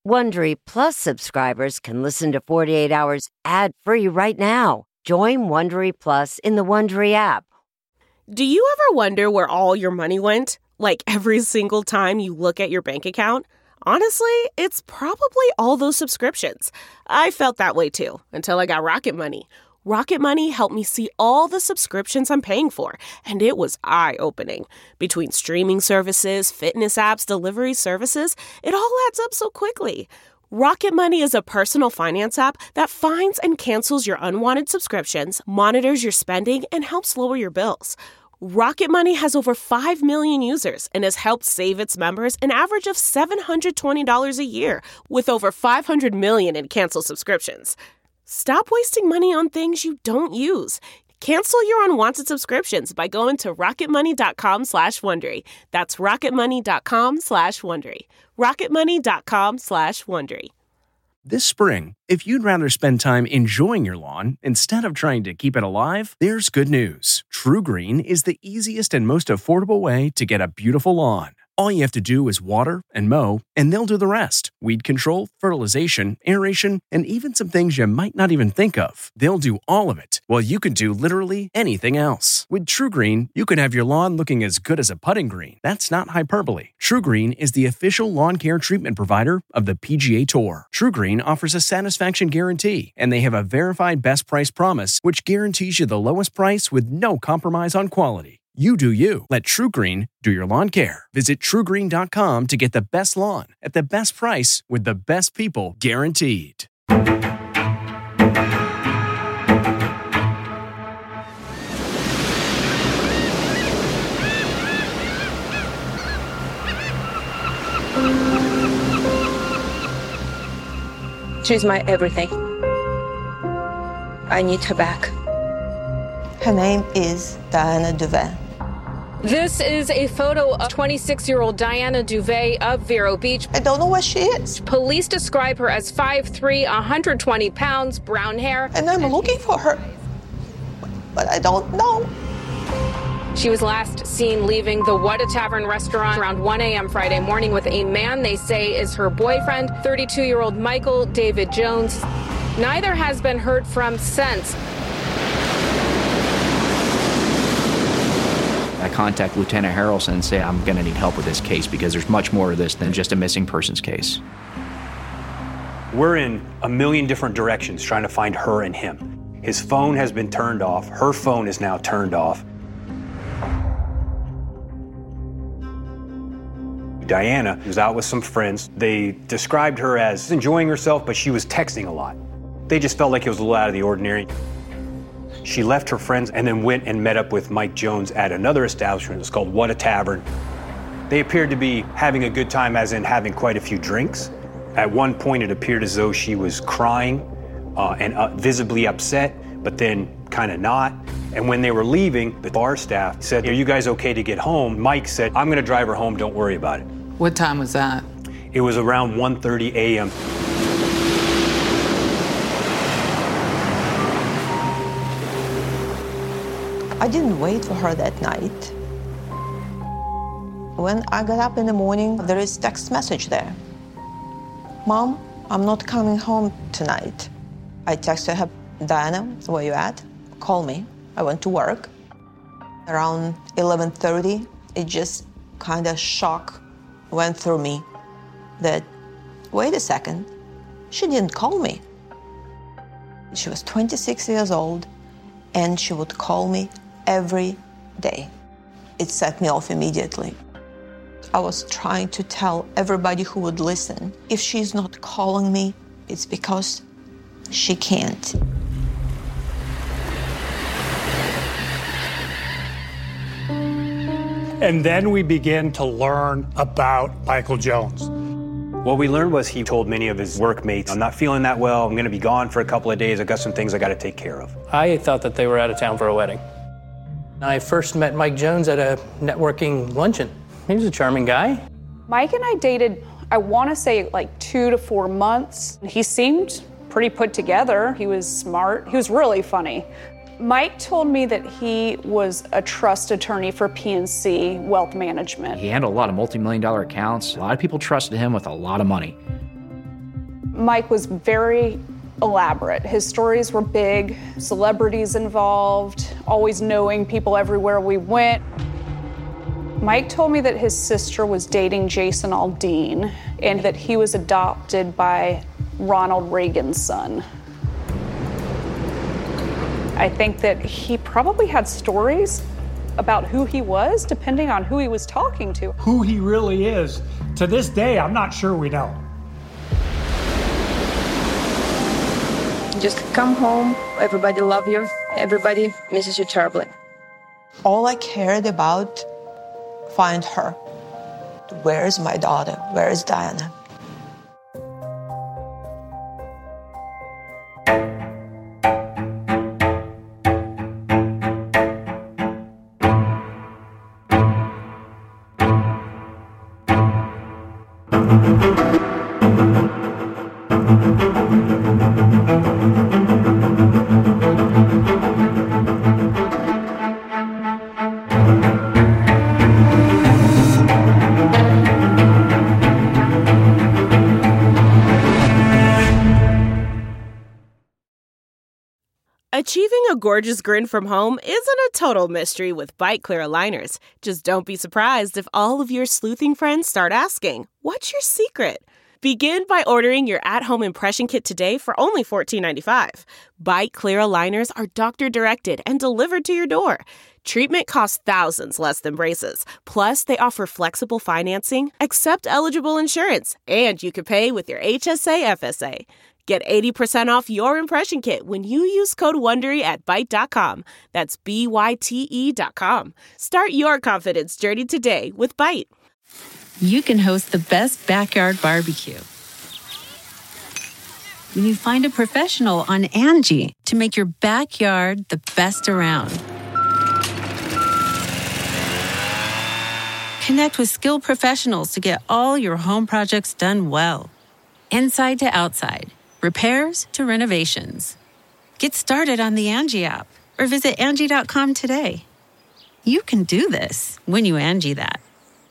Wondery Plus subscribers can listen to 48 Hours ad-free right now. Join Wondery Plus in the Wondery app. Do you ever wonder where all your money went? Like every single time you look at your bank account? Honestly, it's probably all those subscriptions. I felt that way too, until I got Rocket Money. Rocket Money helped me see all the subscriptions I'm paying for, and it was eye-opening. Between streaming services, fitness apps, delivery services, it all adds up so quickly. Rocket Money is a personal finance app that finds and cancels your unwanted subscriptions, monitors your spending, and helps lower your bills. Rocket Money has over 5 million users and has helped save its members an average of $720 a year, with over 500 million in canceled subscriptions. Stop wasting money on things you don't use. Cancel your unwanted subscriptions by going to rocketmoney.com/Wondery. That's rocketmoney.com/Wondery. rocketmoney.com/Wondery. This spring, if you'd rather spend time enjoying your lawn instead of trying to keep it alive, there's good news. True Green is the easiest and most affordable way to get a beautiful lawn. All you have to do is water and mow, and they'll do the rest. Weed control, fertilization, aeration, and even some things you might not even think of. They'll do all of it, while you can do literally anything else. With True Green, you can have your lawn looking as good as a putting green. That's not hyperbole. True Green is the official lawn care treatment provider of the PGA Tour. True Green offers a satisfaction guarantee, and they have a verified best price promise, which guarantees you the lowest price with no compromise on quality. You do you. Let True Green do your lawn care. Visit TrueGreen.com to get the best lawn at the best price with the best people guaranteed. She's my everything. I need her back. Her name is Diana Duvet. This is a photo of 26-year-old Diana Duvet of Vero Beach. I don't know where she is. Police describe her as 5'3", 120 pounds, brown hair. And I'm looking for her, but I don't know. She was last seen leaving the What a Tavern restaurant around 1 a.m. Friday morning with a man they say is her boyfriend, 32-year-old Michael David Jones. Neither has been heard from since. I contact Lieutenant Harrelson and say, I'm going to need help with this case because there's much more to this than just a missing persons case. We're in a million different directions trying to find her and him. His phone has been turned off. Her phone is now turned off. Diana was out with some friends. They described her as enjoying herself, but she was texting a lot. They just felt like it was a little out of the ordinary. She left her friends and then went and met up with Mike Jones at another establishment. It's called What a Tavern. They appeared to be having a good time, as in having quite a few drinks. At one point, it appeared as though she was crying and visibly upset, but then kind of not. And when they were leaving, the bar staff said, "Are you guys okay to get home?" Mike said, "I'm going to drive her home. Don't worry about it." What time was that? It was around 1:30 a.m. I didn't wait for her that night. When I got up in the morning, there is text message there. "Mom, I'm not coming home tonight." I texted her, "Diana, where you at? Call me." I went to work. Around 11:30, it just kind of shock went through me that, wait a second, she didn't call me. She was 26 years old, and she would call me every day. It set me off immediately. I was trying to tell everybody who would listen, if she's not calling me, it's because she can't. And then we began to learn about Michael Jones. What we learned was he told many of his workmates, "I'm not feeling that well. I'm going to be gone for a couple of days. I've got some things I got to take care of." I thought that they were out of town for a wedding. I first met Mike Jones at a networking luncheon. He was a charming guy. Mike and I dated, I want to say like 2 to 4 months. He seemed pretty put together. He was smart. He was really funny. Mike told me that he was a trust attorney for PNC Wealth Management. He handled a lot of multi-million-dollar accounts. A lot of people trusted him with a lot of money. Mike was very elaborate. His stories were big, celebrities involved, always knowing people everywhere we went. Mike told me that his sister was dating Jason Aldean and that he was adopted by Ronald Reagan's son. I think that he probably had stories about who he was, depending on who he was talking to. Who he really is, to this day, I'm not sure we know. Just come home, everybody love you, everybody misses you terribly. All I cared about, find her. Where is my daughter? Where is Diana? Achieving a gorgeous grin from home isn't a total mystery with Byte Clear aligners. Just don't be surprised if all of your sleuthing friends start asking, what's your secret? Begin by ordering your at-home impression kit today for only $14.95. Byte Clear aligners are doctor-directed and delivered to your door. Treatment costs thousands less than braces. Plus, they offer flexible financing, accept eligible insurance, and you can pay with your HSA FSA. Get 80% off your impression kit when you use code WONDERY at Byte.com. That's BYTE.com. Start your confidence journey today with Byte. You can host the best backyard barbecue when you find a professional on Angie to make your backyard the best around. Connect with skilled professionals to get all your home projects done well. Inside to outside. Repairs to renovations. Get started on the Angie app or visit Angie.com today. You can do this when you Angie that.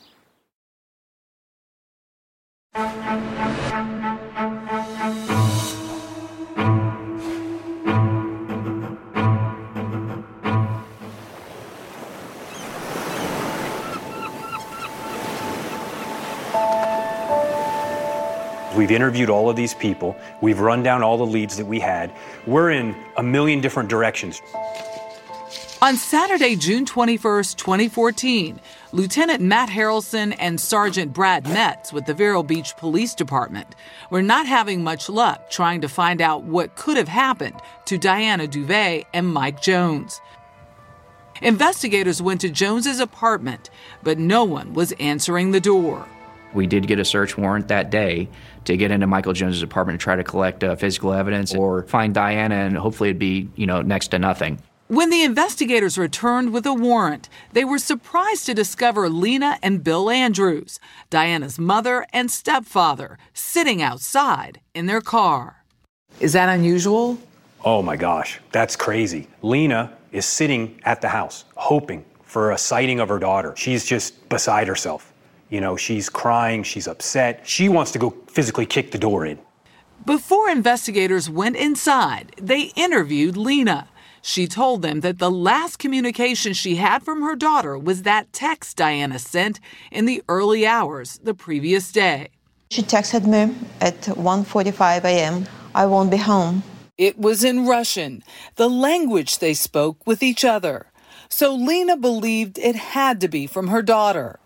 We've interviewed all of these people. We've run down all the leads that we had. We're in a million different directions. On Saturday, June 21st, 2014, Lieutenant Matt Harrelson and Sergeant Brad Metz with the Vero Beach Police Department were not having much luck trying to find out what could have happened to Diana Duvet and Mike Jones. Investigators went to Jones's apartment, but no one was answering the door. We did get a search warrant that day to get into Michael Jones's apartment to try to collect physical evidence or find Diana, and hopefully it'd be, next to nothing. When the investigators returned with a warrant, they were surprised to discover Lena and Bill Andrews, Diana's mother and stepfather, sitting outside in their car. Is that unusual? Oh my gosh, that's crazy. Lena is sitting at the house, hoping for a sighting of her daughter. She's just beside herself. She's crying, she's upset. She wants to go physically kick the door in. Before investigators went inside, they interviewed Lena. She told them that the last communication she had from her daughter was that text Diana sent in the early hours the previous day. She texted me at 1:45 a.m., I won't be home. It was in Russian, the language they spoke with each other. So Lena believed it had to be from her daughter.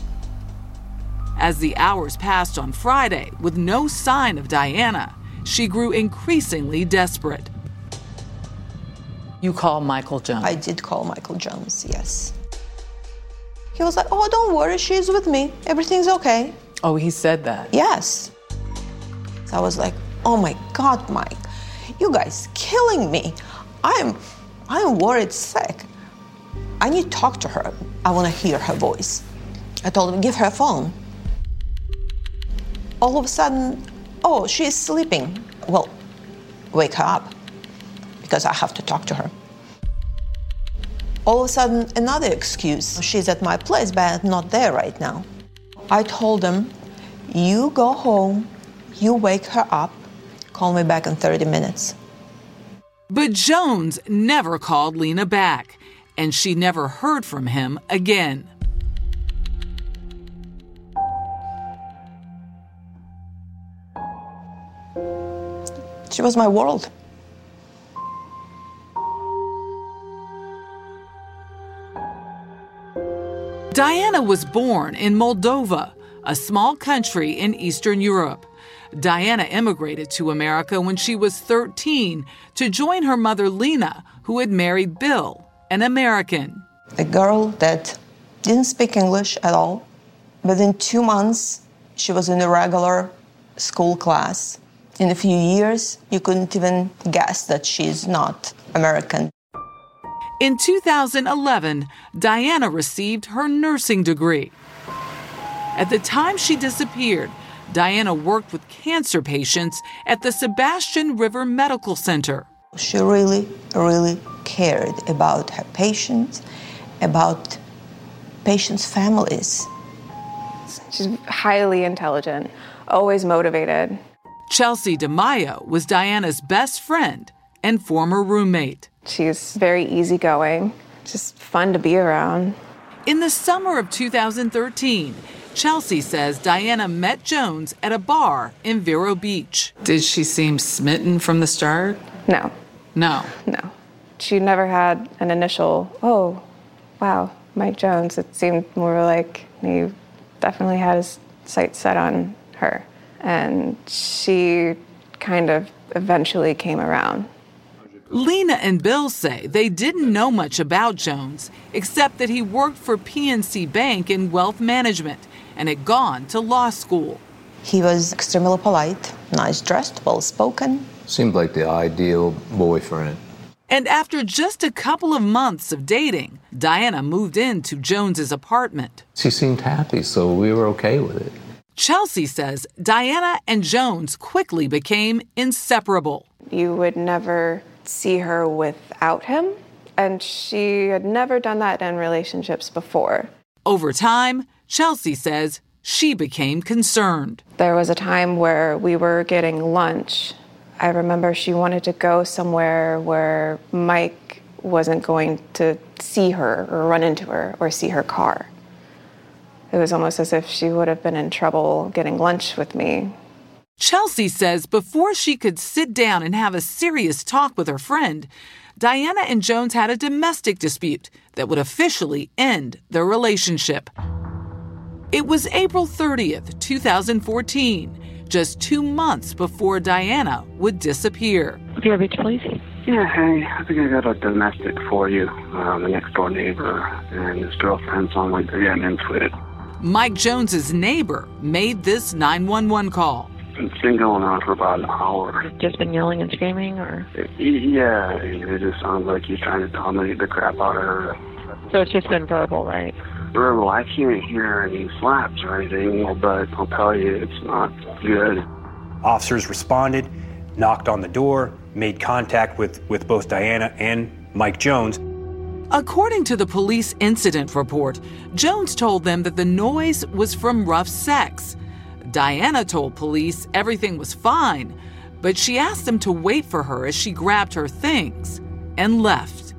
As the hours passed on Friday with no sign of Diana, she grew increasingly desperate. You called Michael Jones? I did call Michael Jones, yes. He was like, oh, don't worry, she's with me. Everything's okay. Oh, he said that? Yes. So I was like, oh my God, Mike, you guys killing me. I'm worried sick. I need to talk to her. I want to hear her voice. I told him, give her a phone. All of a sudden, oh, she's sleeping. Well, wake her up, because I have to talk to her. All of a sudden, another excuse. She's at my place, but not there right now. I told him, you go home, you wake her up, Call me back in 30 minutes. But Jones never called Lena back, and she never heard from him again. She was my world. Diana was born in Moldova, a small country in Eastern Europe. Diana immigrated to America when she was 13 to join her mother Lena, who had married Bill, an American. A girl that didn't speak English at all. Within 2 months, she was in a regular school class. In a few years, you couldn't even guess that she's not American. In 2011, Diana received her nursing degree. At the time she disappeared, Diana worked with cancer patients at the Sebastian River Medical Center. She really, really cared about her patients, about patients' families. She's highly intelligent, always motivated. Chelsea DeMaio was Diana's best friend and former roommate. She's very easygoing, just fun to be around. In the summer of 2013, Chelsea says Diana met Jones at a bar in Vero Beach. Did she seem smitten from the start? No. No? No. She never had an initial, oh, wow, Mike Jones. It seemed more like he definitely had his sights set on her. And she kind of eventually came around. Lena and Bill say they didn't know much about Jones, except that he worked for PNC Bank in wealth management and had gone to law school. He was extremely polite, nice dressed, well-spoken. Seemed like the ideal boyfriend. And after just a couple of months of dating, Diana moved into Jones's apartment. She seemed happy, so we were okay with it. Chelsea says Diana and Jones quickly became inseparable. You would never see her without him, and she had never done that in relationships before. Over time, Chelsea says she became concerned. There was a time where we were getting lunch. I remember she wanted to go somewhere where Mike wasn't going to see her or run into her or see her car. It was almost as if she would have been in trouble getting lunch with me. Chelsea says before she could sit down and have a serious talk with her friend, Diana and Jones had a domestic dispute that would officially end their relationship. It was April 30th, 2014, just 2 months before Diana would disappear. Vero Beach Police? Yeah, hey, I think I got a domestic for you. The next door neighbor and his girlfriend sound like they're getting into it. Mike Jones's neighbor made this 911 call. It's been going on for about an hour. Just been yelling and screaming, or? Yeah, it just sounds like he's trying to dominate the crap out of her. So it's just been verbal, right? Verbal. I can't hear any slaps or anything, but I'll tell you, it's not good. Officers responded, knocked on the door, made contact with both Diana and Mike Jones. According to the police incident report, Jones told them that the noise was from rough sex. Diana told police everything was fine, but she asked them to wait for her as she grabbed her things and left.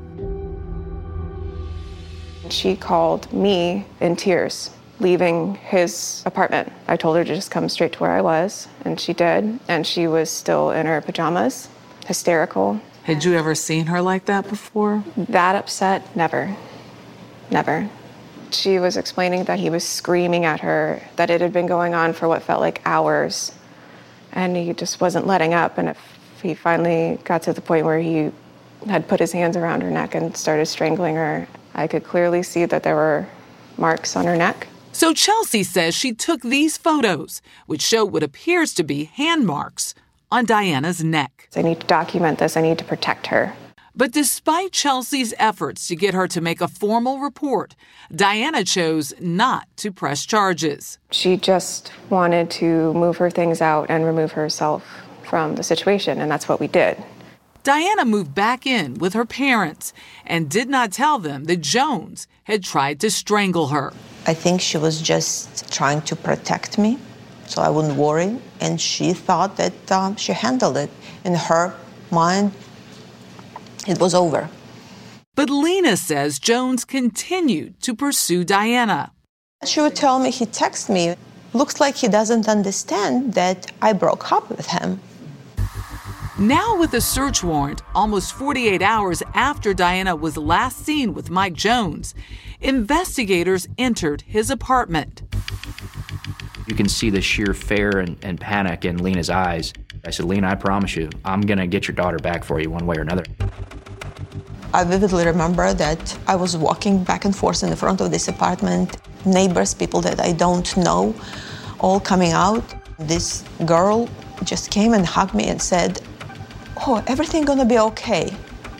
She called me in tears, leaving his apartment. I told her to just come straight to where I was, and she did. And she was still in her pajamas, hysterical. Had you ever seen her like that before? That upset? Never. Never. She was explaining that he was screaming at her, that it had been going on for what felt like hours, and he just wasn't letting up. And he finally got to the point where he had put his hands around her neck and started strangling her. I could clearly see that there were marks on her neck. So Chelsea says she took these photos, which show what appears to be hand marks on Diana's neck. I need to document this. I need to protect her. But despite Chelsea's efforts to get her to make a formal report, Diana chose not to press charges. She just wanted to move her things out and remove herself from the situation, and that's what we did. Diana moved back in with her parents and did not tell them that Jones had tried to strangle her. I think she was just trying to protect me so I wouldn't worry. And she thought that she handled it. In her mind, it was over. But Lena says Jones continued to pursue Diana. She would tell me, he texted me, looks like he doesn't understand that I broke up with him. Now with a search warrant, almost 48 hours after Diana was last seen with Mike Jones, investigators entered his apartment. You can see the sheer fear and panic in Lena's eyes. I said, Lena, I promise you, I'm going to get your daughter back for you one way or another. I vividly remember that I was walking back and forth in the front of this apartment. Neighbors, people that I don't know, all coming out. This girl just came and hugged me and said, "Oh, everything gonna be okay."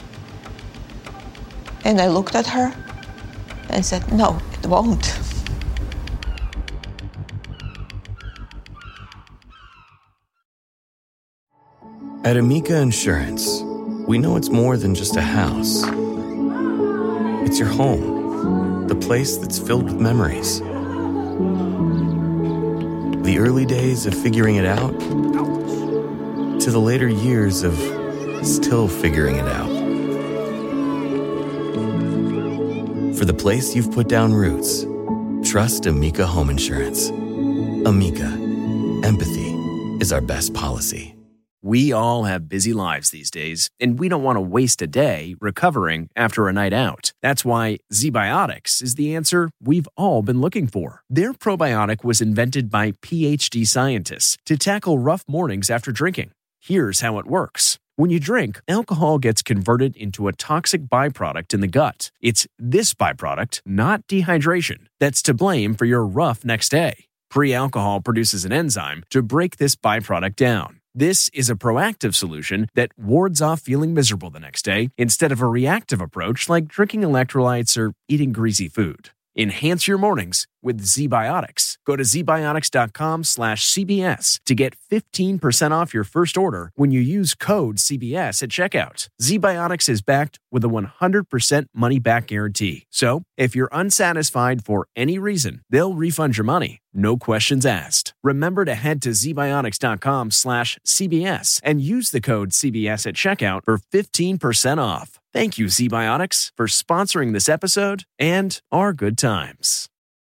And I looked at her and said, "No, it won't." At Amica Insurance, we know it's more than just a house. It's your home, the place that's filled with memories. The early days of figuring it out, to the later years of still figuring it out. For the place you've put down roots, trust Amica Home Insurance. Amica, empathy is our best policy. We all have busy lives these days, and we don't want to waste a day recovering after a night out. That's why ZBiotics is the answer we've all been looking for. Their probiotic was invented by PhD scientists to tackle rough mornings after drinking. Here's how it works. When you drink, alcohol gets converted into a toxic byproduct in the gut. It's this byproduct, not dehydration, that's to blame for your rough next day. Pre-alcohol produces an enzyme to break this byproduct down. This is a proactive solution that wards off feeling miserable the next day instead of a reactive approach like drinking electrolytes or eating greasy food. Enhance your mornings with ZBiotics. Go to zbiotics.com/CBS to get 15% off your first order when you use code CBS at checkout. ZBiotics is backed with a 100% money-back guarantee. So, if you're unsatisfied for any reason, they'll refund your money. No questions asked. Remember to head to zbiotics.com/CBS and use the code CBS at checkout for 15% off. Thank you, ZBiotics, for sponsoring this episode and our good times.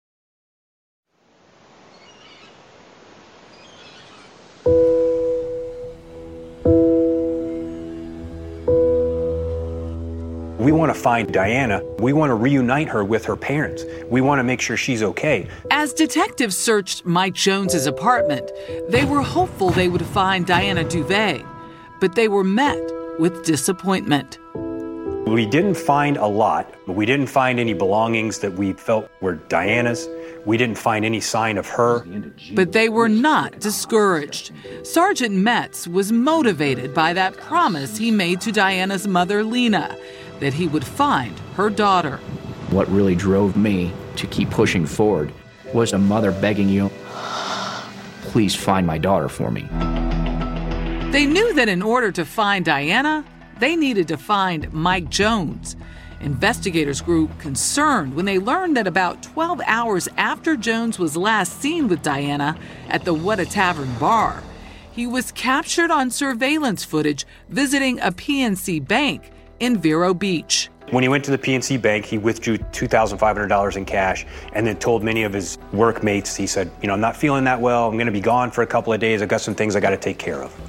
We want to find Diana. We want to reunite her with her parents. We want to make sure she's okay. As detectives searched Mike Jones's apartment, they were hopeful they would find Diana Duvay, but they were met with disappointment. We didn't find a lot, but we didn't find any belongings that we felt were Diana's. We didn't find any sign of her. But they were not discouraged. Sergeant Metz was motivated by that promise he made to Diana's mother, Lena, that he would find her daughter. What really drove me to keep pushing forward was a mother begging you, please find my daughter for me. They knew that in order to find Diana, they needed to find Mike Jones. Investigators grew concerned when they learned that about 12 hours after Jones was last seen with Diana at the What a Tavern bar, he was captured on surveillance footage visiting a PNC bank in Vero Beach. When he went to the PNC bank, he withdrew $2,500 in cash and then told many of his workmates, he said, I'm not feeling that well. I'm going to be gone for a couple of days. I've got some things I got to take care of.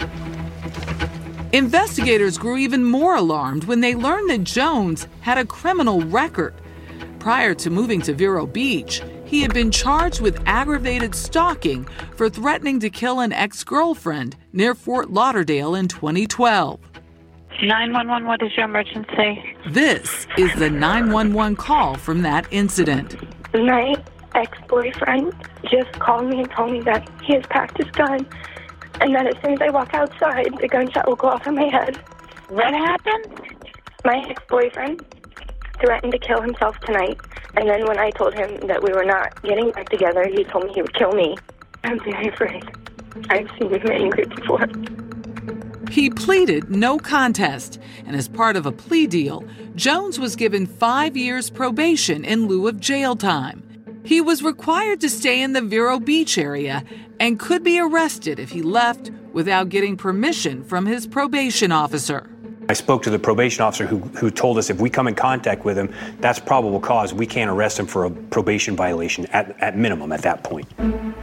Investigators grew even more alarmed when they learned that Jones had a criminal record. Prior to moving to Vero Beach, he had been charged with aggravated stalking for threatening to kill an ex-girlfriend near Fort Lauderdale in 2012. 911, what is your emergency? This is the 911 call from that incident. My ex-boyfriend just called me and told me that he has packed his gun and that as soon as I walk outside, the gunshot will go off in my head. What happened? My ex-boyfriend threatened to kill himself tonight, and then when I told him that we were not getting back together, he told me he would kill me. I'm very afraid. I've seen him angry before. He pleaded no contest, and as part of a plea deal, Jones was given 5 years probation in lieu of jail time. He was required to stay in the Vero Beach area and could be arrested if he left without getting permission from his probation officer. I spoke to the probation officer who told us if we come in contact with him, that's probable cause. We can't arrest him for a probation violation at minimum at that point.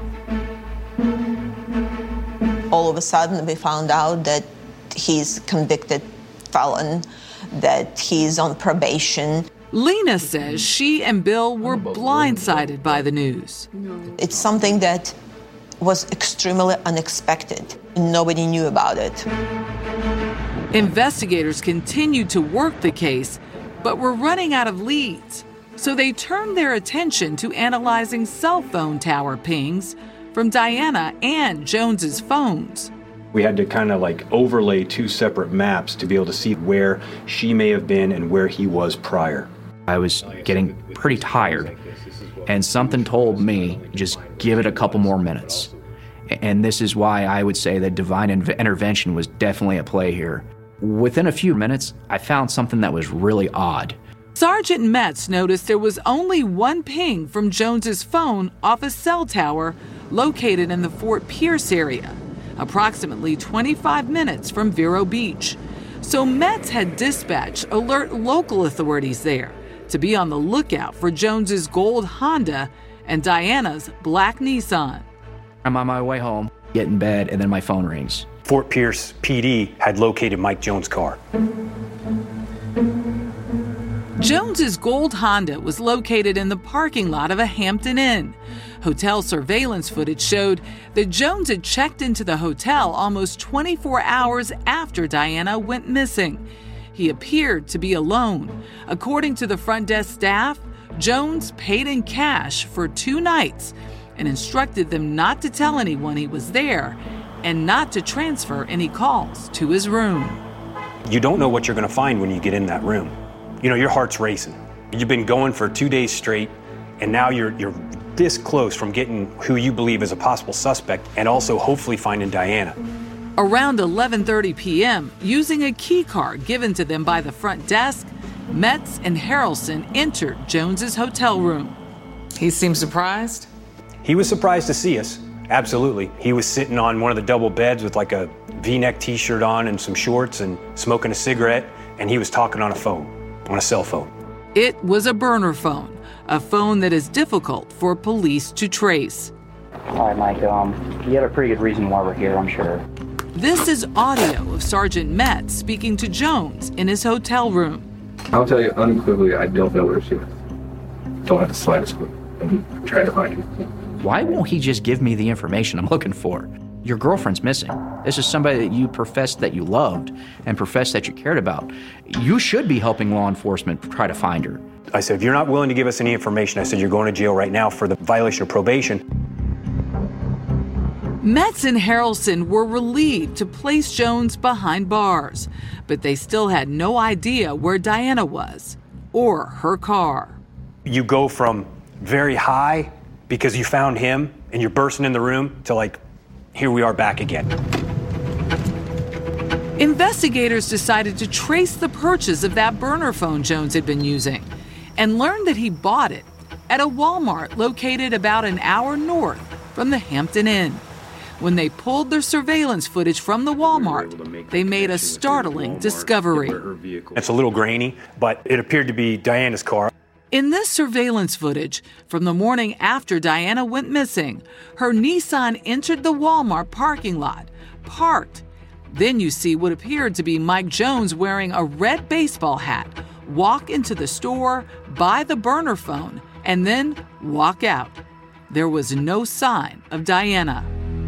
All of a sudden, we found out that he's a convicted felon, that he's on probation. Lena says she and Bill were blindsided by the news. It's something that was extremely unexpected. Nobody knew about it. Investigators continued to work the case, but were running out of leads. So they turned their attention to analyzing cell phone tower pings from Diana and Jones's phones. We had to kind of like overlay two separate maps to be able to see where she may have been and where he was prior. I was getting pretty tired, and something told me, just give it a couple more minutes. And this is why I would say that divine intervention was definitely at play here. Within a few minutes, I found something that was really odd. Sergeant Metz noticed there was only one ping from Jones's phone off a cell tower located in the Fort Pierce area, approximately 25 minutes from Vero Beach. So Metz had dispatched alert local authorities there to be on the lookout for Jones's gold Honda and Diana's black Nissan. I'm on my way home, get in bed, and then my phone rings. Fort Pierce PD had located Mike Jones' car. Jones's gold Honda was located in the parking lot of a Hampton Inn. Hotel surveillance footage showed that Jones had checked into the hotel almost 24 hours after Diana went missing. He appeared to be alone. According to the front desk staff, Jones paid in cash for 2 nights and instructed them not to tell anyone he was there and not to transfer any calls to his room. You don't know what you're going to find when you get in that room. You know, your heart's racing. You've been going for 2 days straight, and now you're this close from getting who you believe is a possible suspect and also hopefully finding Diana. Around 11:30 p.m., using a key card given to them by the front desk, Metz and Harrelson entered Jones's hotel room. He seemed surprised? He was surprised to see us, absolutely. He was sitting on one of the double beds with like a V-neck t-shirt on and some shorts and smoking a cigarette, and he was talking on a phone, on a cell phone. It was a burner phone, a phone that is difficult for police to trace. All right, Mike, you have a pretty good reason why we're here, I'm sure. This is audio of Sergeant Metz speaking to Jones in his hotel room. I'll tell you unequivocally, I don't know where she is. Don't have the slightest clue. I'm trying to find you. Why won't he just give me the information I'm looking for? Your girlfriend's missing. This is somebody that you professed that you loved and professed that you cared about. You should be helping law enforcement try to find her. I said, if you're not willing to give us any information, I said, you're going to jail right now for the violation of probation. Metz and Harrelson were relieved to place Jones behind bars, but they still had no idea where Diana was or her car. You go from very high because you found him and you're bursting in the room to like, here we are back again. Investigators decided to trace the purchase of that burner phone Jones had been using and learned that he bought it at a Walmart located about an hour north from the Hampton Inn. When they pulled their surveillance footage from the Walmart, they made a startling discovery. It's a little grainy, but it appeared to be Diana's car. In this surveillance footage from the morning after Diana went missing, her Nissan entered the Walmart parking lot, parked. Then you see what appeared to be Mike Jones wearing a red baseball hat, walk into the store, buy the burner phone, and then walk out. There was no sign of Diana.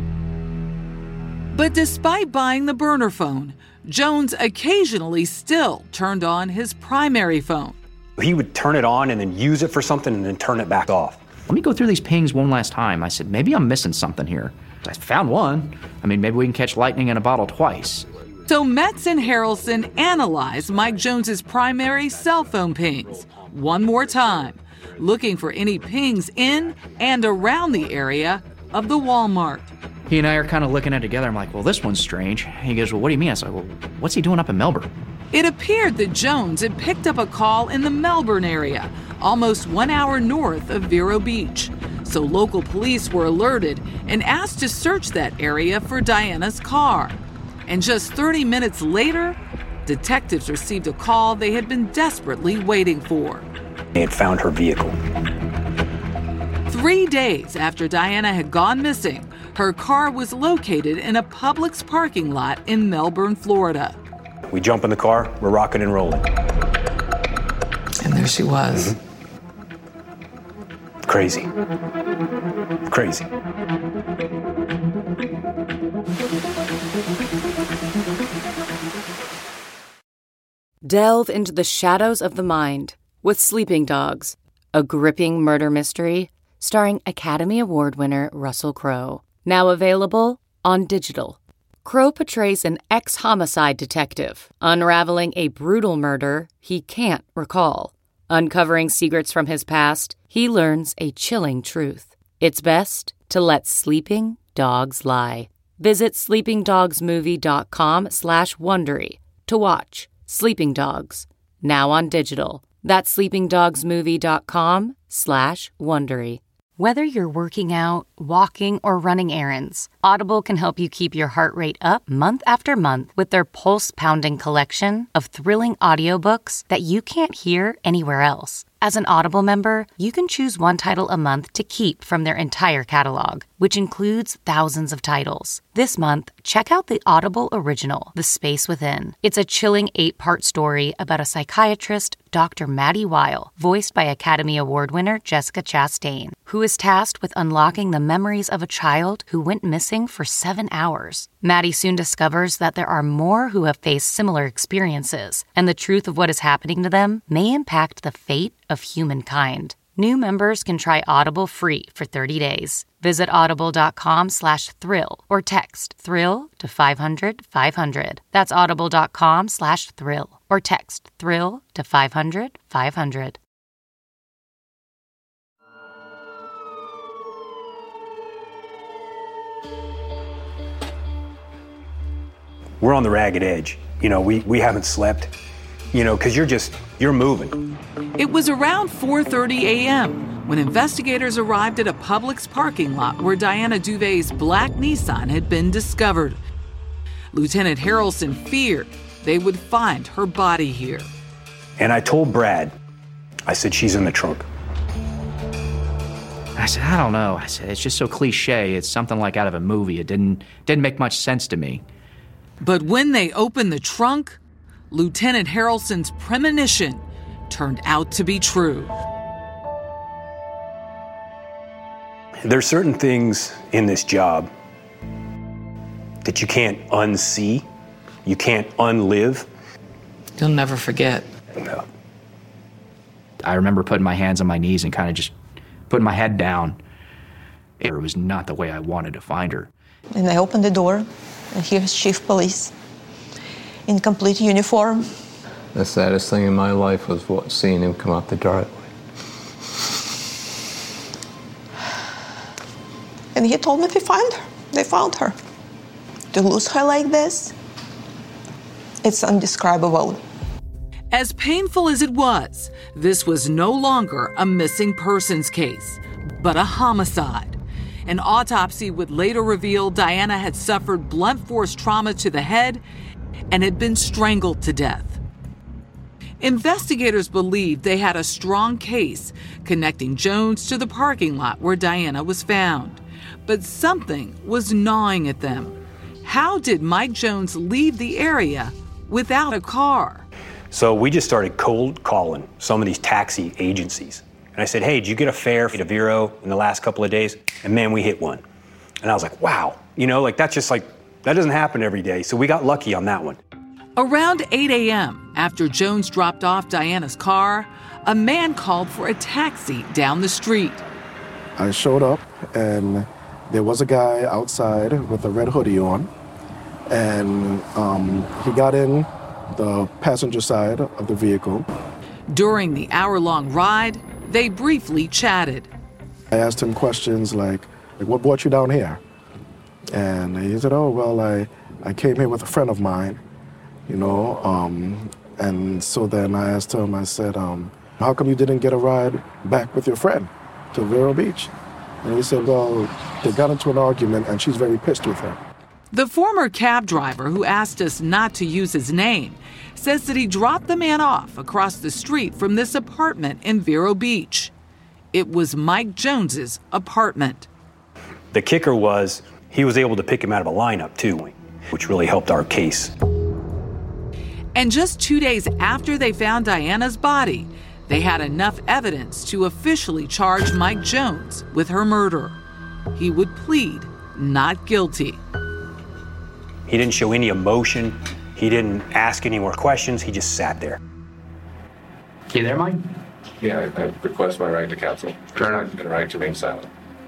But despite buying the burner phone, Jones occasionally still turned on his primary phone. He would turn it on and then use it for something and then turn it back off. Let me go through these pings one last time. I said, maybe I'm missing something here. I found one. I mean, maybe we can catch lightning in a bottle twice. So Metz and Harrelson analyzed Mike Jones's primary cell phone pings one more time, looking for any pings in and around the area of the Walmart. He and I are kind of looking at it together. I'm like, well, this one's strange. He goes, well, what do you mean? I said, well, what's he doing up in Melbourne? It appeared that Jones had picked up a call in the Melbourne area, almost 1 hour north of Vero Beach. So local police were alerted and asked to search that area for Diana's car. And just 30 minutes later, detectives received a call they had been desperately waiting for. They had found her vehicle. 3 days after Diana had gone missing, her car was located in a Publix parking lot in Melbourne, Florida. We jump in the car, we're rocking and rolling. And there she was. Mm-hmm. Crazy. Crazy. Delve into the shadows of the mind with Sleeping Dogs, a gripping murder mystery starring Academy Award winner Russell Crowe. Now available on digital. Crowe portrays an ex-homicide detective unraveling a brutal murder he can't recall. Uncovering secrets from his past, he learns a chilling truth. It's best to let sleeping dogs lie. Visit sleepingdogsmovie.com/Wondery to watch Sleeping Dogs, now on digital. That's sleepingdogsmovie.com/Wondery. Whether you're working out, walking, or running errands, Audible can help you keep your heart rate up month after month with their pulse-pounding collection of thrilling audiobooks that you can't hear anywhere else. As an Audible member, you can choose one title a month to keep from their entire catalog, which includes thousands of titles. This month, check out the Audible original, The Space Within. It's a chilling 8-part story about a psychiatrist, Dr. Maddie Weil, voiced by Academy Award winner Jessica Chastain, who is tasked with unlocking the memories of a child who went missing for 7 hours. Maddie soon discovers that there are more who have faced similar experiences, and the truth of what is happening to them may impact the fate of humankind. New members can try Audible free for 30 days. Visit audible.com/thrill or text thrill to 500-500. That's audible.com/thrill or text thrill to 500-500. We're on the ragged edge. We haven't slept, because you're moving. It was around 4:30 a.m. when investigators arrived at a Publix parking lot where Diana Duvay's black Nissan had been discovered. Lieutenant Harrelson feared they would find her body here. And I told Brad, I said, she's in the trunk. I said, I don't know. I said, it's just so cliche. It's something like out of a movie. It didn't make much sense to me. But when they opened the trunk, Lieutenant Harrelson's premonition turned out to be true. There's certain things in this job that you can't unsee, you can't unlive. You'll never forget. No. I remember putting my hands on my knees and kind of just putting my head down. It was not the way I wanted to find her. And I opened the door, and here's Chief Police in complete uniform. The saddest thing in my life was seeing him come out the driveway. And he told me they found her. To lose her like this, it's indescribable. As painful as it was, this was no longer a missing persons case, but a homicide. An autopsy would later reveal Diana had suffered blunt force trauma to the head and had been strangled to death. Investigators believed they had a strong case connecting Jones to the parking lot where Diana was found. But something was gnawing at them. How did Mike Jones leave the area without a car? So we just started cold calling some of these taxi agencies. And I said, hey, did you get a fare to Vero in the last couple of days? And man, we hit one. And I was like, wow, that's just that doesn't happen every day. So we got lucky on that one. Around 8 a.m., after Jones dropped off Diana's car, a man called for a taxi down the street. I showed up, and there was a guy outside with a red hoodie on, and he got in the passenger side of the vehicle. During the hour-long ride, they briefly chatted. I asked him questions like what brought you down here? And he said, oh, well, I came here with a friend of mine, and so then I asked him, I said, how come you didn't get a ride back with your friend to Vero Beach? And he said, well, they got into an argument and she's very pissed with her. The former cab driver, who asked us not to use his name, says that he dropped the man off across the street from this apartment in Vero Beach. It was Mike Jones's apartment. The kicker was he was able to pick him out of a lineup, too, which really helped our case. And just 2 days after they found Diana's body, they had enough evidence to officially charge Mike Jones with her murder. He would plead not guilty. He didn't show any emotion. He didn't ask any more questions. He just sat there. You there, Mike? Yeah, I request my right to counsel. Turn on the right to remain silent.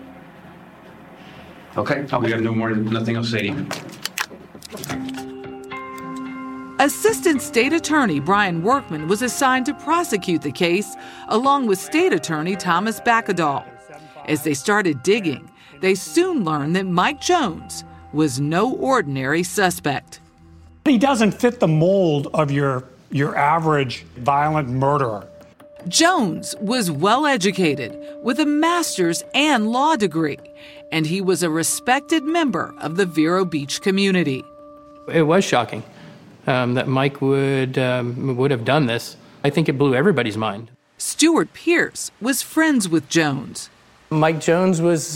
Okay. We got no more, nothing else to say to you. Assistant State Attorney Brian Workman was assigned to prosecute the case, along with State Attorney Thomas Bakkedahl. As they started digging, they soon learned that Mike Jones was no ordinary suspect. He doesn't fit the mold of your average violent murderer. Jones was well educated with a master's and law degree, and he was a respected member of the Vero Beach community. It was shocking that Mike would have done this. I think it blew everybody's mind. Stuart Pierce was friends with Jones. Mike Jones was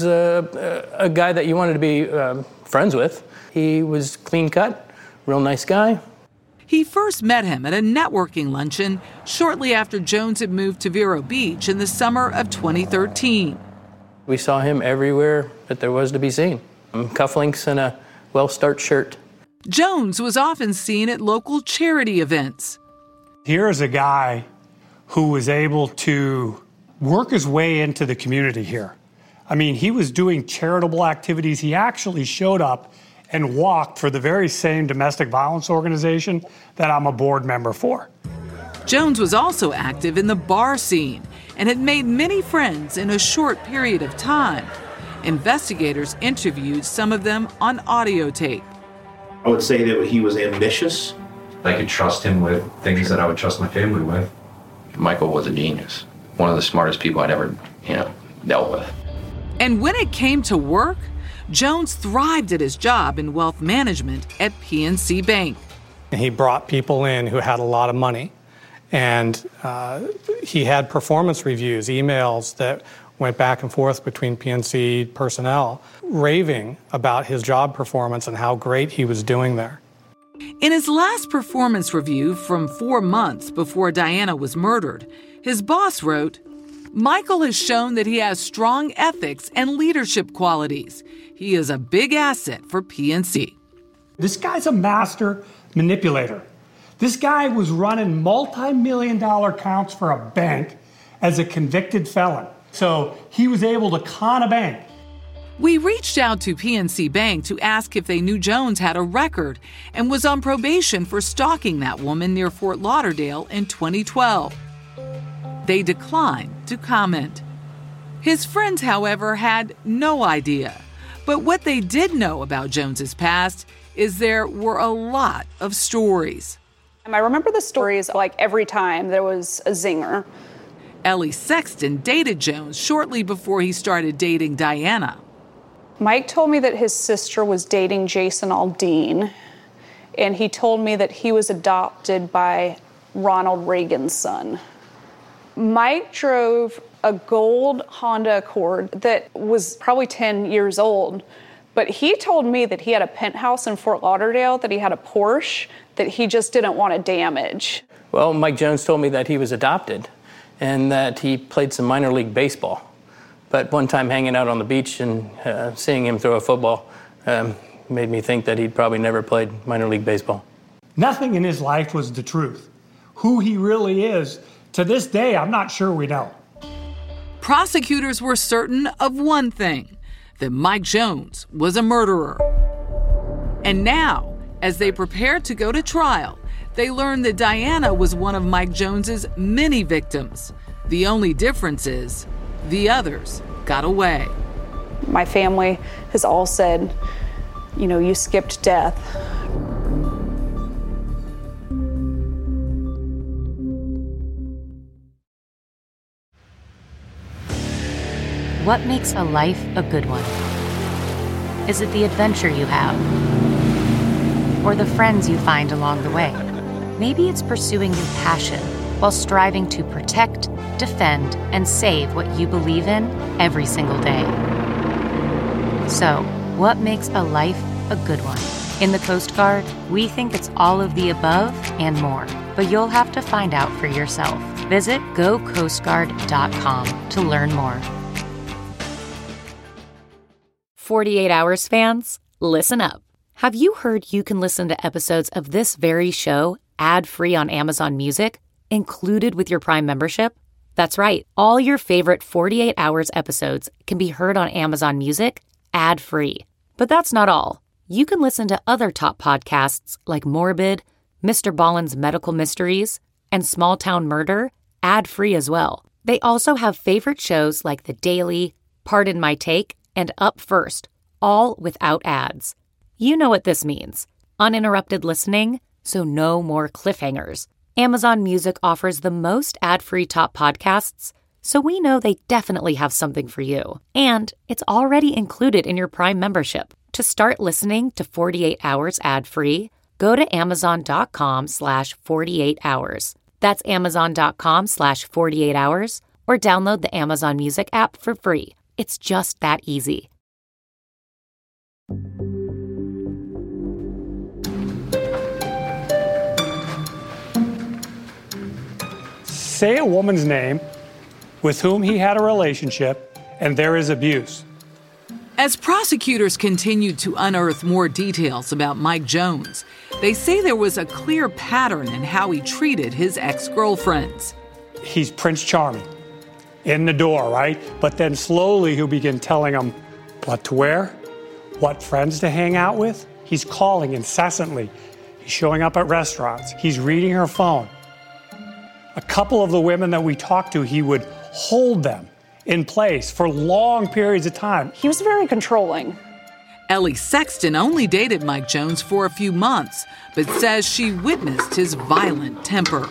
a guy that you wanted to be friends with. He was clean cut, real nice guy. He first met him at a networking luncheon shortly after Jones had moved to Vero Beach in the summer of 2013. We saw him everywhere that there was to be seen. Cufflinks and a well-starched shirt. Jones was often seen at local charity events. Here's a guy who was able to work his way into the community here. I mean, he was doing charitable activities. He actually showed up and walked for the very same domestic violence organization that I'm a board member for. Jones was also active in the bar scene and had made many friends in a short period of time. Investigators interviewed some of them on audio tape. I would say that he was ambitious. I could trust him with things that I would trust my family with. Michael was a genius. One of the smartest people I'd ever, dealt with. And when it came to work, Jones thrived at his job in wealth management at PNC Bank. He brought people in who had a lot of money, and he had performance reviews, emails that went back and forth between PNC personnel, raving about his job performance and how great he was doing there. In his last performance review from 4 months before Diana was murdered, his boss wrote, "Michael has shown that he has strong ethics and leadership qualities. He is a big asset for PNC." This guy's a master manipulator. This guy was running multi-million-dollar accounts for a bank as a convicted felon. So he was able to con a bank. We reached out to PNC Bank to ask if they knew Jones had a record and was on probation for stalking that woman near Fort Lauderdale in 2012. They declined to comment. His friends, however, had no idea. But what they did know about Jones's past is there were a lot of stories. I remember the stories like every time there was a zinger. Ellie Sexton dated Jones shortly before he started dating Diana. Mike told me that his sister was dating Jason Aldean, and he told me that he was adopted by Ronald Reagan's son. Mike drove a gold Honda Accord that was probably 10 years old, but he told me that he had a penthouse in Fort Lauderdale, that he had a Porsche, that he just didn't want to damage. Well, Mike Jones told me that he was adopted and that he played some minor league baseball. But one time hanging out on the beach and seeing him throw a football made me think that he'd probably never played minor league baseball. Nothing in his life was the truth. Who he really is, to this day, I'm not sure we know. Prosecutors were certain of one thing, that Mike Jones was a murderer. And now, as they prepared to go to trial, they learned that Diana was one of Mike Jones's many victims. The only difference is the others got away. My family has all said, you skipped death. What makes a life a good one? Is it the adventure you have? Or the friends you find along the way? Maybe it's pursuing your passion while striving to protect, defend, and save what you believe in every single day. So, what makes a life a good one? In the Coast Guard, we think it's all of the above and more, but you'll have to find out for yourself. Visit gocoastguard.com to learn more. 48 Hours fans, listen up. Have you heard you can listen to episodes of this very show ad-free on Amazon Music, included with your Prime membership? That's right. All your favorite 48 Hours episodes can be heard on Amazon Music ad-free. But that's not all. You can listen to other top podcasts like Morbid, Mr. Ballen's Medical Mysteries, and Small Town Murder ad-free as well. They also have favorite shows like The Daily, Pardon My Take, and Up First, all without ads. You know what this means. Uninterrupted listening, so no more cliffhangers. Amazon Music offers the most ad-free top podcasts, so we know they definitely have something for you. And it's already included in your Prime membership. To start listening to 48 Hours ad-free, go to amazon.com/48hours. That's amazon.com/48hours, or download the Amazon Music app for free. It's just that easy. Say a woman's name with whom he had a relationship, and there is abuse. As prosecutors continued to unearth more details about Mike Jones, they say there was a clear pattern in how he treated his ex-girlfriends. He's Prince Charming, in the door, right? But then slowly he'll begin telling them what to wear, what friends to hang out with. He's calling incessantly. He's showing up at restaurants. He's reading her phone. A couple of the women that we talked to, he would hold them in place for long periods of time. He was very controlling. Ellie Sexton only dated Mike Jones for a few months, but says she witnessed his violent temper.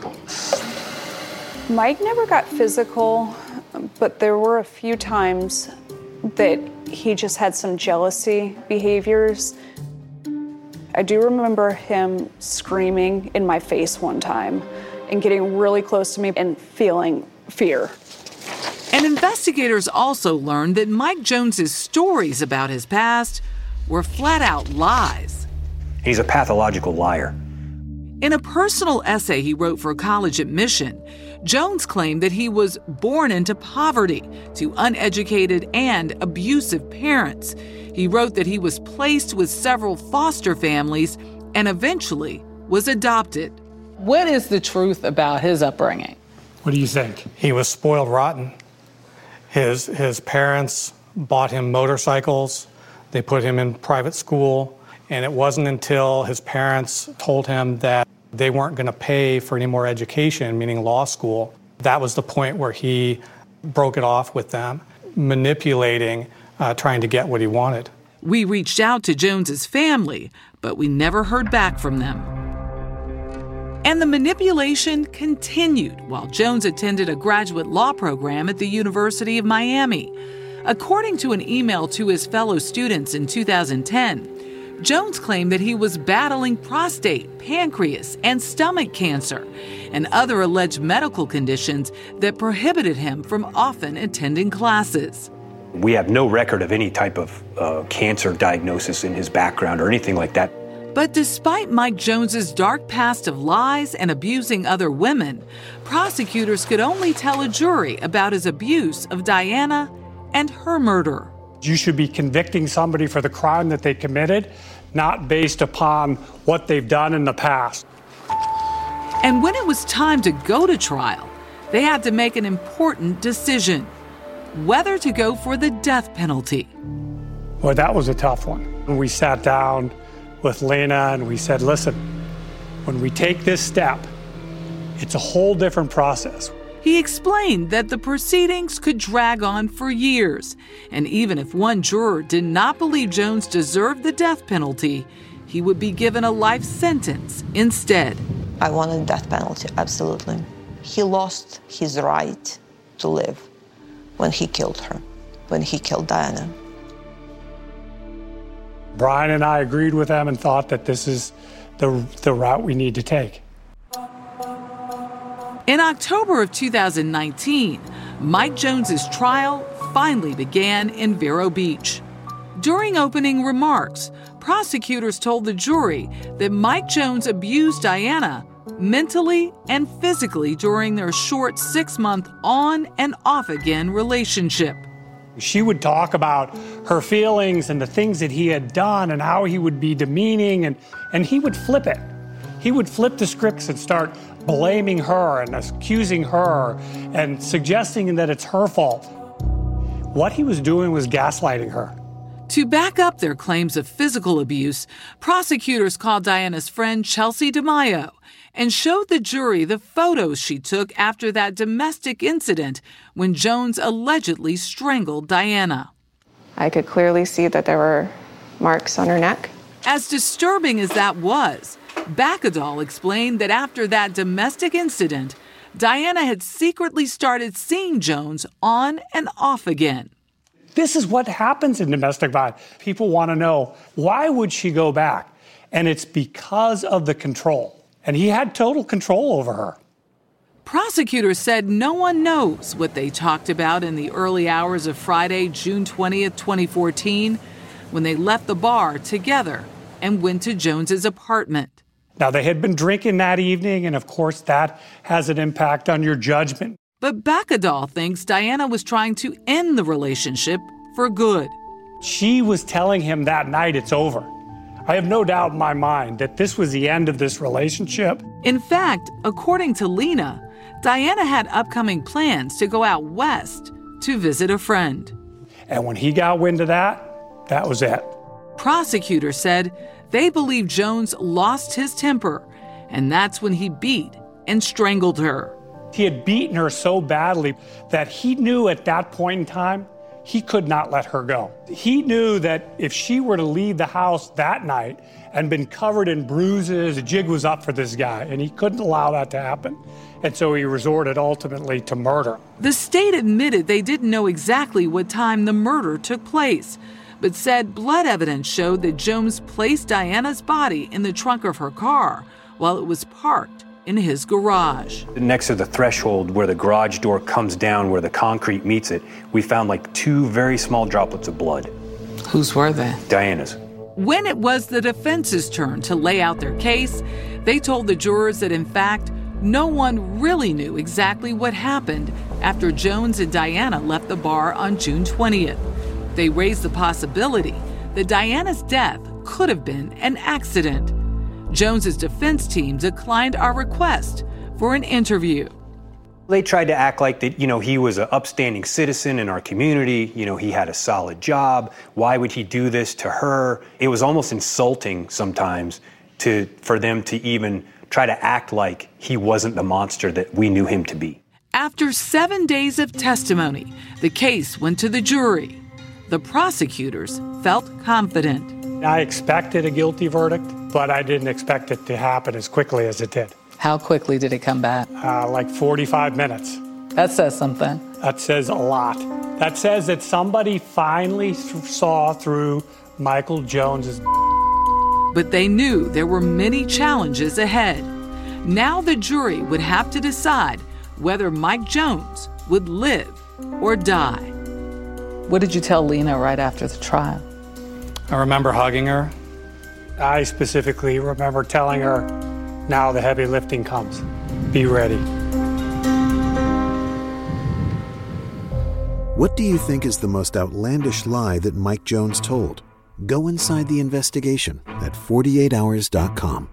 Mike never got physical, but there were a few times that he just had some jealousy behaviors. I do remember him screaming in my face one time and getting really close to me and feeling fear. And investigators also learned that Mike Jones's stories about his past were flat-out lies. He's a pathological liar. In a personal essay he wrote for college admission, Jones claimed that he was born into poverty to uneducated and abusive parents. He wrote that he was placed with several foster families and eventually was adopted. What is the truth about his upbringing? What do you think? He was spoiled rotten. His parents bought him motorcycles. They put him in private school. And it wasn't until his parents told him that they weren't going to pay for any more education, meaning law school, that was the point where he broke it off with them, manipulating, trying to get what he wanted. We reached out to Jones's family, but we never heard back from them. And the manipulation continued while Jones attended a graduate law program at the University of Miami. According to an email to his fellow students in 2010, Jones claimed that he was battling prostate, pancreas, and stomach cancer, and other alleged medical conditions that prohibited him from often attending classes. We have no record of any type of cancer diagnosis in his background or anything like that. But despite Mike Jones's dark past of lies and abusing other women, prosecutors could only tell a jury about his abuse of Diana and her murder. You should be convicting somebody for the crime that they committed, not based upon what they've done in the past. And when it was time to go to trial, they had to make an important decision: whether to go for the death penalty. Well, that was a tough one. We sat down with Lena and we said, listen, when we take this step, it's a whole different process. He explained that the proceedings could drag on for years, and even if one juror did not believe Jones deserved the death penalty, he would be given a life sentence instead. I wanted the death penalty, absolutely. He lost his right to live when he killed her. when he killed Diana. Brian and I agreed with them and thought that this is the route we need to take. In October of 2019, Mike Jones's trial finally began in Vero Beach. During opening remarks, prosecutors told the jury that Mike Jones abused Diana mentally and physically during their short 6-month on and off again relationship. She would talk about her feelings and the things that he had done and how he would be demeaning, and he would flip it. He would flip the scripts and start blaming her and accusing her and suggesting that it's her fault. What he was doing was gaslighting her. To back up their claims of physical abuse, prosecutors called Diana's friend Chelsea DeMaio and showed the jury the photos she took after that domestic incident when Jones allegedly strangled Diana. I could clearly see that there were marks on her neck. As disturbing as that was, Bakkedahl explained that after that domestic incident, Diana had secretly started seeing Jones on and off again. This is what happens in domestic violence. People want to know, why would she go back? And it's because of the control. And he had total control over her. Prosecutors said no one knows what they talked about in the early hours of Friday, June 20th, 2014, when they left the bar together and went to Jones's apartment. Now, they had been drinking that evening, and of course that has an impact on your judgment. But Bakkedahl thinks Diana was trying to end the relationship for good. She was telling him that night it's over. I have no doubt in my mind that this was the end of this relationship. In fact, according to Lena, Diana had upcoming plans to go out west to visit a friend. And when he got wind of that, that was it. Prosecutors said they believe Jones lost his temper, and that's when he beat and strangled her. He had beaten her so badly that he knew at that point in time he could not let her go. He knew that if she were to leave the house that night and been covered in bruises, the jig was up for this guy, and he couldn't allow that to happen. And so he resorted ultimately to murder. The state admitted they didn't know exactly what time the murder took place, but said blood evidence showed that Jones placed Diana's body in the trunk of her car while it was parked in his garage. Next to the threshold where the garage door comes down, where the concrete meets it, we found like 2 very small droplets of blood. Whose were they? Diana's. When it was the defense's turn to lay out their case, they told the jurors that in fact, no one really knew exactly what happened after Jones and Diana left the bar on June 20th. They raised the possibility that Diana's death could have been an accident. Jones's defense team declined our request for an interview. They tried to act like that, he was an upstanding citizen in our community. He had a solid job. Why would he do this to her? It was almost insulting sometimes for them to even try to act like he wasn't the monster that we knew him to be. After 7 days of testimony, the case went to the jury. The prosecutors felt confident. I expected a guilty verdict, but I didn't expect it to happen as quickly as it did. How quickly did it come back? Like 45 minutes. That says something. That says a lot. That says that somebody finally saw through Michael Jones's. But they knew there were many challenges ahead. Now the jury would have to decide whether Mike Jones would live or die. What did you tell Lena right after the trial? I remember hugging her. I specifically remember telling her, now the heavy lifting comes. Be ready. What do you think is the most outlandish lie that Mike Jones told? Go inside the investigation at 48hours.com.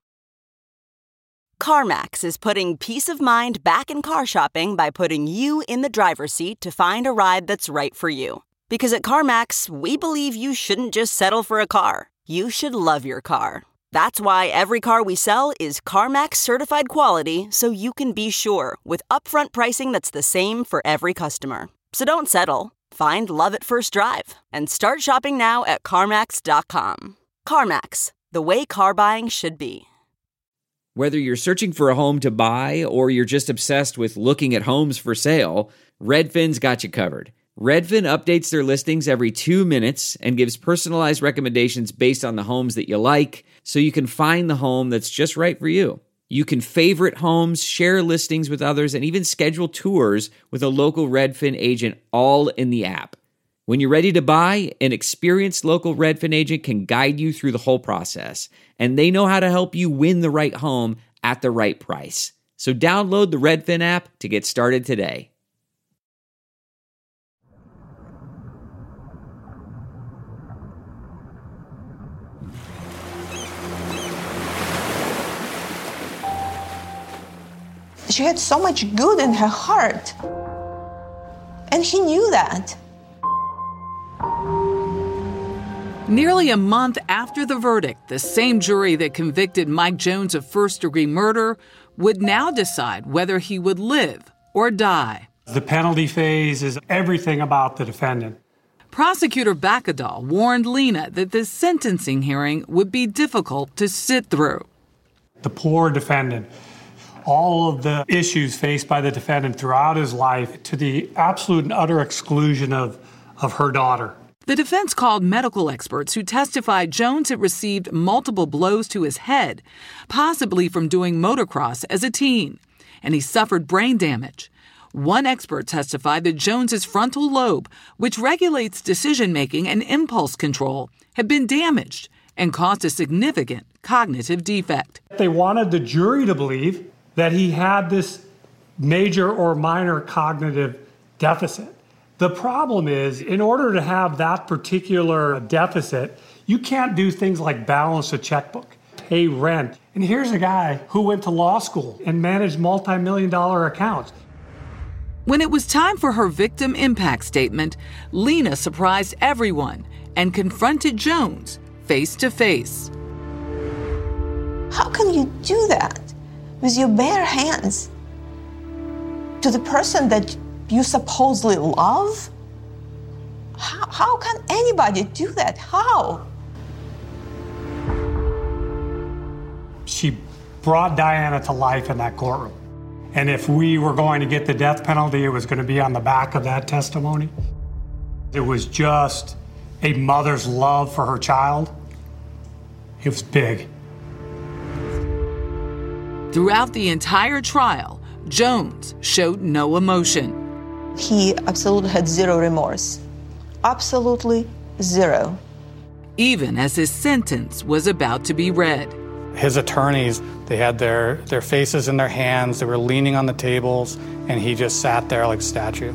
CarMax is putting peace of mind back in car shopping by putting you in the driver's seat to find a ride that's right for you. Because at CarMax, we believe you shouldn't just settle for a car. You should love your car. That's why every car we sell is CarMax certified quality, so you can be sure with upfront pricing that's the same for every customer. So don't settle. Find love at first drive and start shopping now at CarMax.com. CarMax, the way car buying should be. Whether you're searching for a home to buy or you're just obsessed with looking at homes for sale, Redfin's got you covered. Redfin updates their listings every 2 minutes and gives personalized recommendations based on the homes that you like, so you can find the home that's just right for you. You can favorite homes, share listings with others, and even schedule tours with a local Redfin agent all in the app. When you're ready to buy, an experienced local Redfin agent can guide you through the whole process, and they know how to help you win the right home at the right price. So download the Redfin app to get started today. She had so much good in her heart. And he knew that. Nearly a month after the verdict, the same jury that convicted Mike Jones of first-degree murder would now decide whether he would live or die. The penalty phase is everything about the defendant. Prosecutor Bakadal warned Lena that the sentencing hearing would be difficult to sit through. The poor defendant, all of the issues faced by the defendant throughout his life, to the absolute and utter exclusion of her daughter. The defense called medical experts who testified Jones had received multiple blows to his head, possibly from doing motocross as a teen, and he suffered brain damage. One expert testified that Jones's frontal lobe, which regulates decision-making and impulse control, had been damaged and caused a significant cognitive defect. They wanted the jury to believe that he had this major or minor cognitive deficit. The problem is, in order to have that particular deficit, you can't do things like balance a checkbook, pay rent. And here's a guy who went to law school and managed multi-million-dollar accounts. When it was time for her victim impact statement, Lena surprised everyone and confronted Jones face to face. How can you do that with your bare hands to the person that you supposedly love? How can anybody do that? How? She brought Diana to life in that courtroom. And if we were going to get the death penalty, it was going to be on the back of that testimony. It was just a mother's love for her child. It was big. Throughout the entire trial, Jones showed no emotion. He absolutely had zero remorse. Absolutely zero. Even as his sentence was about to be read. His attorneys, they had their faces in their hands, they were leaning on the tables, and he just sat there like a statue.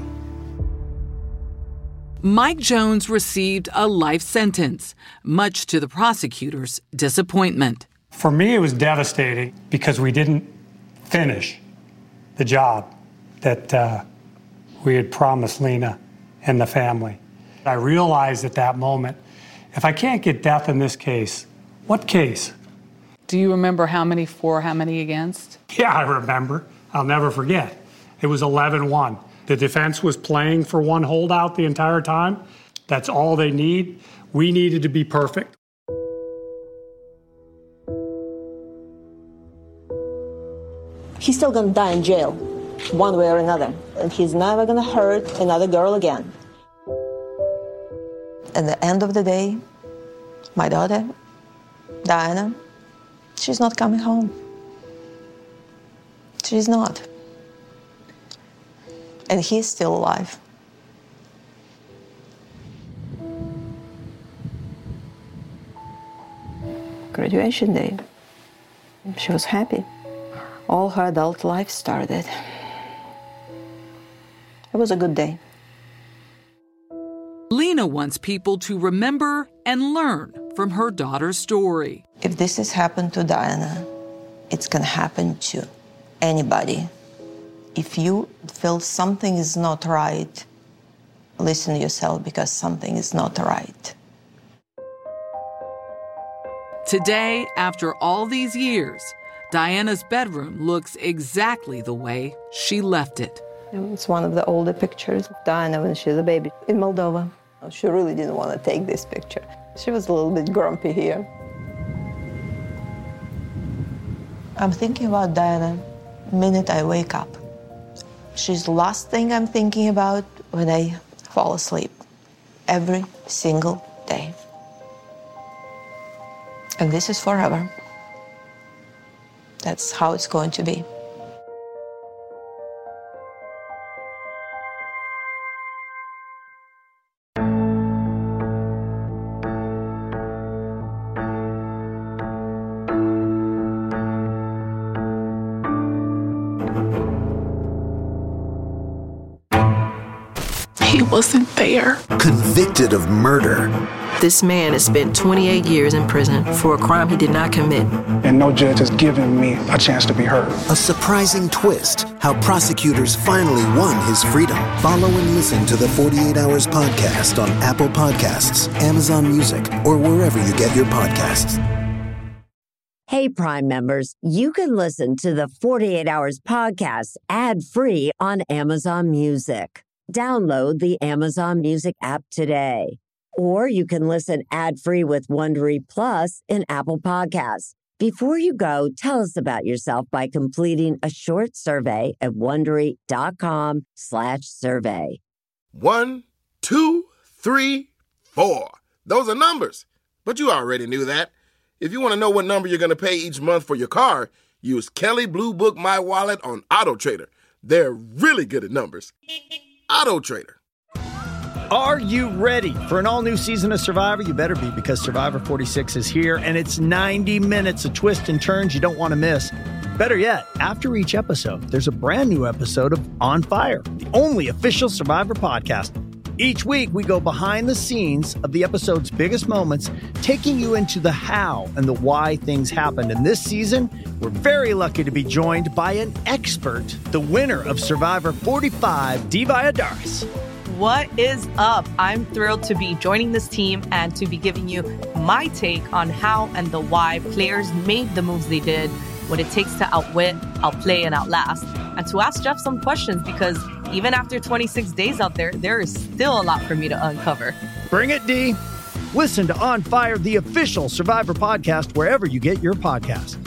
Mike Jones received a life sentence, much to the prosecutor's disappointment. For me, it was devastating because we didn't finish the job that we had promised Lena and the family. I realized at that moment, if I can't get death in this case, what case? Do you remember how many for, how many against? Yeah, I remember. I'll never forget. It was 11-1. The defense was playing for one holdout the entire time. That's all they need. We needed to be perfect. He's still gonna die in jail, one way or another. And he's never gonna hurt another girl again. At the end of the day, my daughter, Diana, she's not coming home. She's not. And he's still alive. Graduation day. She was happy. All her adult life started. It was a good day. Lena wants people to remember and learn from her daughter's story. If this has happened to Diana, it's gonna happen to anybody. If you feel something is not right, listen to yourself because something is not right. Today, after all these years, Diana's bedroom looks exactly the way she left it. It's one of the older pictures of Diana when she was a baby in Moldova. She really didn't want to take this picture. She was a little bit grumpy here. I'm thinking about Diana the minute I wake up. She's the last thing I'm thinking about when I fall asleep every single day. And this is forever. That's how it's going to be. He wasn't there. Convicted of murder. This man has spent 28 years in prison for a crime he did not commit. And no judge has given me a chance to be heard. A surprising twist. How prosecutors finally won his freedom. Follow and listen to the 48 Hours podcast on Apple Podcasts, Amazon Music, or wherever you get your podcasts. Hey, Prime members, you can listen to the 48 Hours podcast ad-free on Amazon Music. Download the Amazon Music app today. Or you can listen ad-free with Wondery Plus in Apple Podcasts. Before you go, tell us about yourself by completing a short survey at Wondery.com/survey. 1, 2, 3, 4. Those are numbers. But you already knew that. If you want to know what number you're going to pay each month for your car, use Kelley Blue Book My Wallet on Auto Trader. They're really good at numbers. Auto Trader. Are you ready for an all-new season of Survivor? You better be, because Survivor 46 is here, and it's 90 minutes of twists and turns you don't want to miss. Better yet, after each episode, there's a brand new episode of On Fire, the only official Survivor podcast. Each week, we go behind the scenes of the episode's biggest moments, taking you into the how and the why things happened. And this season, we're very lucky to be joined by an expert, the winner of Survivor 45, Dee Valladares. What is up? I'm thrilled to be joining this team and to be giving you my take on how and the why players made the moves they did, what it takes to outwit, outplay, and outlast, and to ask Jeff some questions, because even after 26 days out there is still a lot for me to uncover. Bring it, Dee. Listen to On Fire, the official Survivor podcast, wherever you get your podcasts.